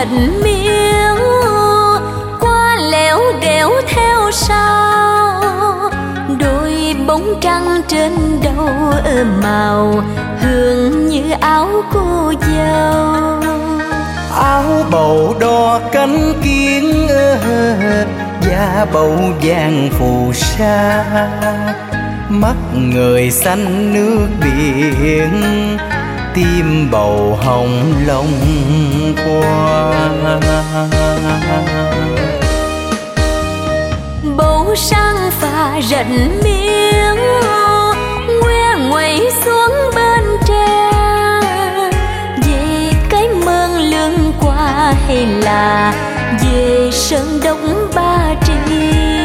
rạch miếng, qua lẻo đẻo theo sau, đôi bóng trăng trên đầu màu hương như áo cô dâu. Áo bầu đo cánh kiến, da bầu vàng phù sa, mắt người xanh nước biển, tim bầu hồng long qua. Bầu sang phà rạch miếng, ngoe nguẩy xuống bên tre, về cái mương lưng qua hay là về sơn đông Ba Tri.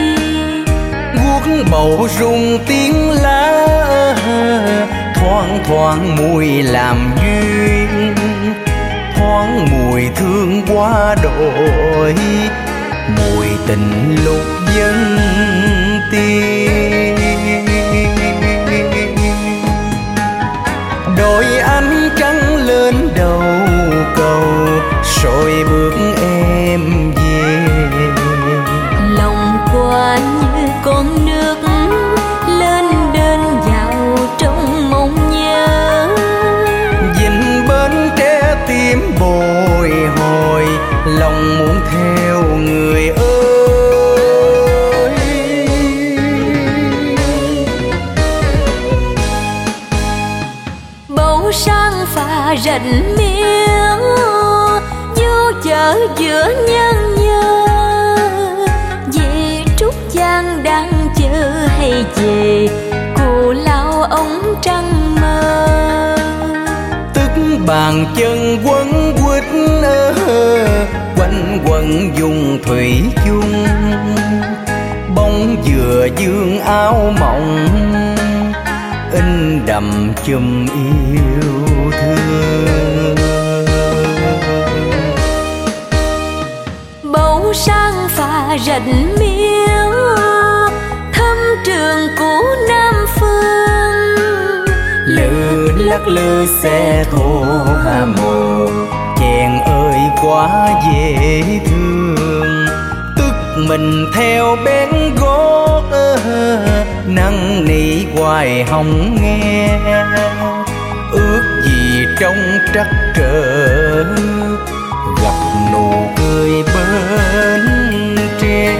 Guốc bầu rung tiếng lá, thoang thoảng mùi làm duyên, thoáng mùi thương qua đổi, mùi tình lúc dân tiên. Đôi ánh trắng lên đầu cầu, rồi bước em về. Lòng qua như con nước lên đên vào trong mong nhớ, Dinh bến tre tim bồi hồi, lòng muốn theo người ơi. bầu sang phà rạch miếng, vô chợ giữa nhân nhơ, về Trúc Giang đang chờ hay về cô lao ống trăng mơ. Tức bàn chân quấn quýt, quanh quẩn dùng thủy chung, bóng dừa dương áo mộng, in đậm chùm yêu thương. Bầu sang phà rạch miếng, thăm trường cũ Nam Phương, Lư lắc lư xe thô hà mồ, chèn ơi quá dễ thương. Tức mình theo bén gót, năn nỉ hoài hồng nghe, ước gì trong trắc trở, gặp nụ cười bên tre.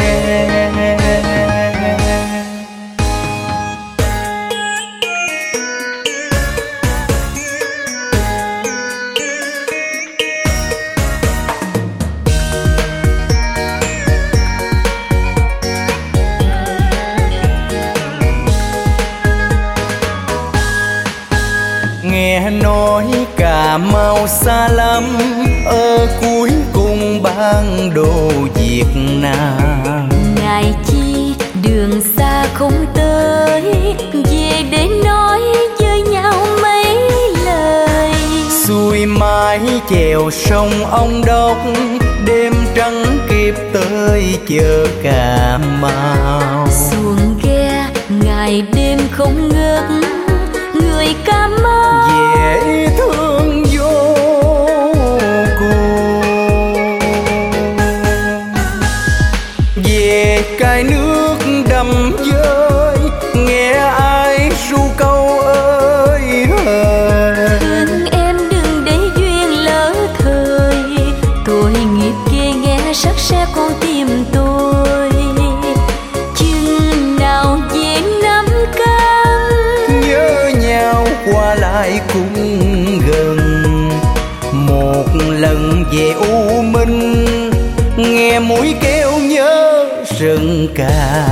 Nghe nói Cà Mau xa lắm, ở cuối cùng bản đồ Việt Nam. ngài chi đường xa không tới, về để nói với nhau mấy lời. Xuôi mái chèo sông Ông Đốc, đêm trắng kịp tới chợ Cà Mau. Xuồng ghe ngày đêm không ngớt, người Cà Mau dễ thương vô cùng. Về cái nước đầm dơi, nghe ai ru câu ơi hời. thương em đừng để duyên lỡ thời, tội nghiệp kia nghe sắc xe con tim tôi. Chừng nào về Nam Cam, Nhớ nhau qua lại cũng gần, một lần về U Minh, nghe mũi kêu nhớ rừng Cà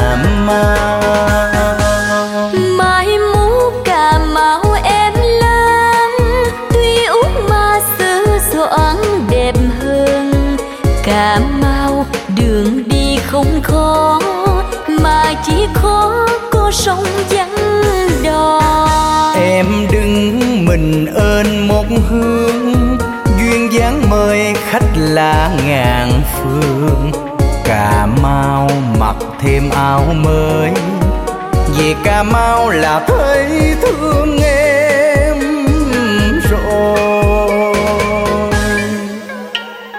Mau. mai mốt Cà Mau em lớn, tuy út mà xứ Doãn đẹp hơn. Cà Mau đường đi không khó, mà chỉ khó có sông vắng đò. Em đứng mình ơn một hương, duyên dáng mời khách lạ ngàn phương. Cà Mau mặc thêm áo mới, về Cà Mau là thấy thương em rồi.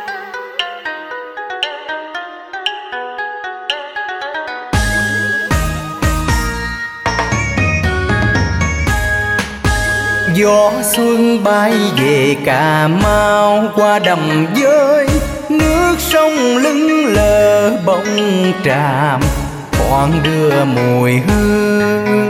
Gió xuân bay về Cà Mau qua đầm với nước sông lững lờ bông tràm thoảng đưa mùi hương.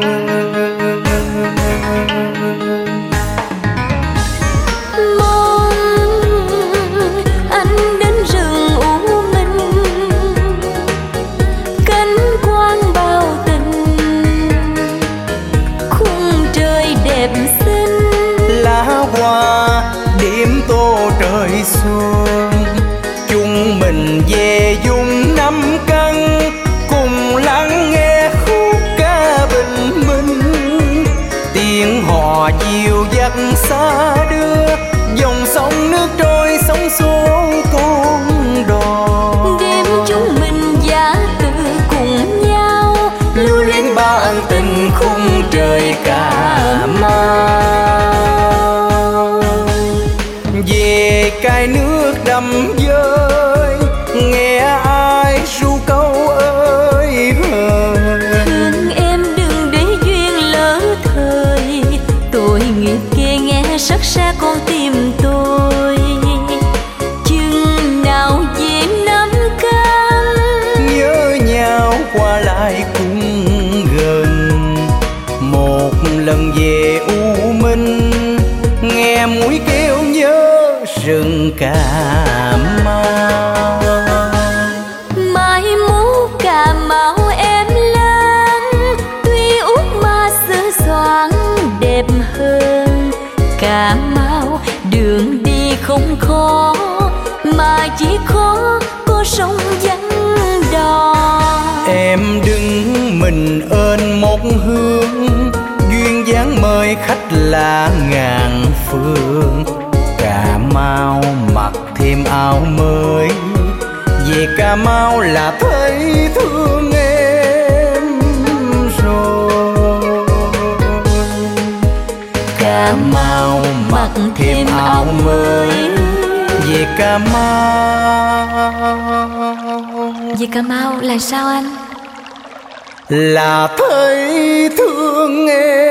Điểm tô trời xuân chung mình về vùng Nam Căn, cùng lắng nghe khúc ca bình minh, tiếng hò dịu dắt xa đưa dòng sông nước trôi sóng xô con đò. Đêm chúng mình giá từ cùng nhau lưu luyến ban tình khung trời Cà Mau. Về cái nước đầm dơi nghe ai ru câu ơi hờn. Thương em đừng để duyên lỡ thời, tội nghiệp kia nghe rất xa con tim tôi. Chừng nào về Nam Căn nhớ nhau qua lại cũng gần, một lần về U Minh nghe mũi kêu nhớ rừng Cà Mau. Mai mốt Cà Mau em lớn, tuy út mà xứ xoan đẹp hơn. Cà Mau đường đi không khó, mà chỉ khó có sông vắng đò. Em đứng mình ơn một hương, duyên dáng mời khách lạ ngàn phương. Cà Mau mặc thêm áo mới, về Cà Mau là thấy thương em rồi. Cà Mau mặc thêm áo mới, về Cà Mau. Về Cà Mau là sao anh? Là thấy thương em.